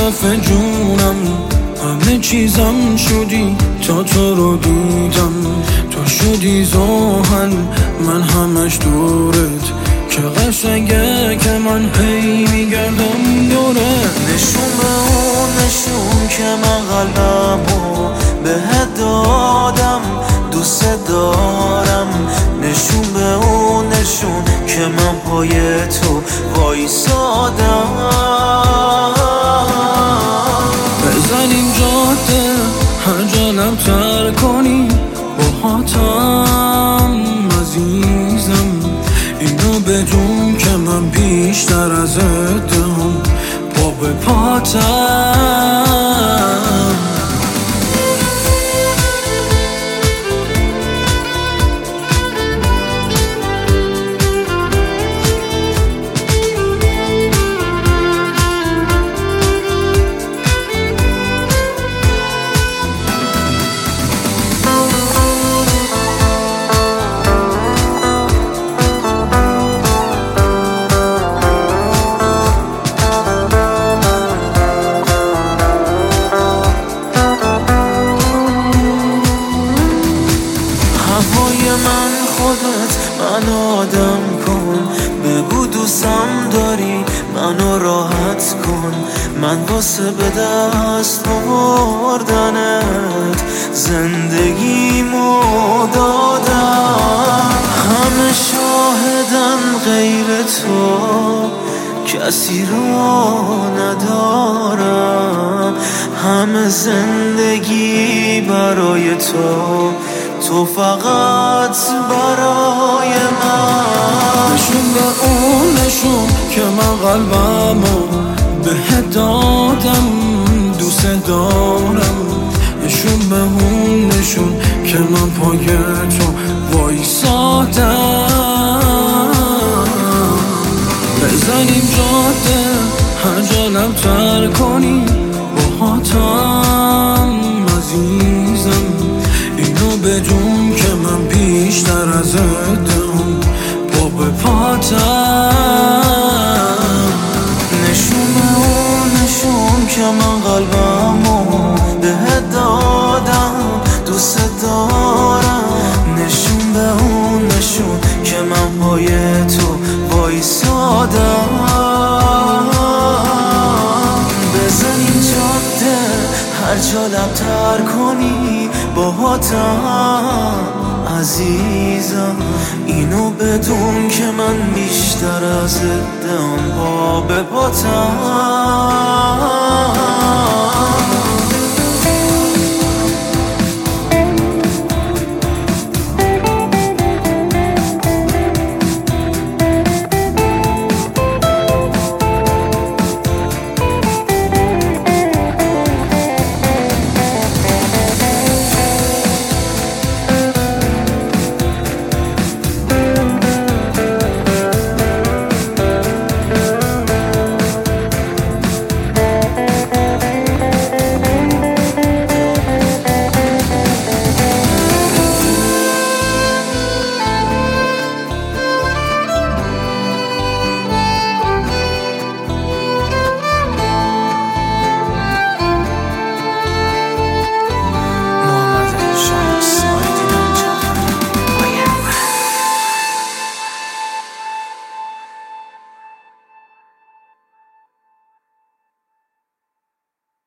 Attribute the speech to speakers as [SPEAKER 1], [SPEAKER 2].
[SPEAKER 1] دفعه جونم، همه چیزم شدی تا تو رو دیدم. تو شدی زحل، من همش دورت، که قشنگه که من هی میگردم دوره.
[SPEAKER 2] نشون به اون نشون که من قلبمو بهت دادم، دوست دارم. نشون به اون نشون که من پای تو وایسادم.
[SPEAKER 1] بزنیم جاده هر جا لمتر کنی باهاتم عزیزم. اینو بدون که من بیشتر از ادام پا به پاتم.
[SPEAKER 2] هوای من خودت من آدم کن، بگو دوستم داری منو راحت کن. من واسه به دست آوردنت زندگیمو دادم. همه شاهدن غیر تو، کسی رو ندارم. همه زندگی برای تو، تو فقط برای من.
[SPEAKER 1] نشون به اون نشون که من قلبمو بهت دادم، دوست دارم. نشون به اون نشون که من پای تو وایسادم. بزنیم جاده هر جا لمتر کنی باهاتم عزیزم. اینو بدون که من بیشتر از ادام پا به پاتم.
[SPEAKER 2] نشون به اون نشون که من قلبمو بهت دادم، دوست دارم. نشون به اون نشون که من پای تو وایسادم. بزنیم جاده هر جا لمتر کنی باهاتم عزیزم. اینو بدون که من بیشتر از ادام پا به پاتم.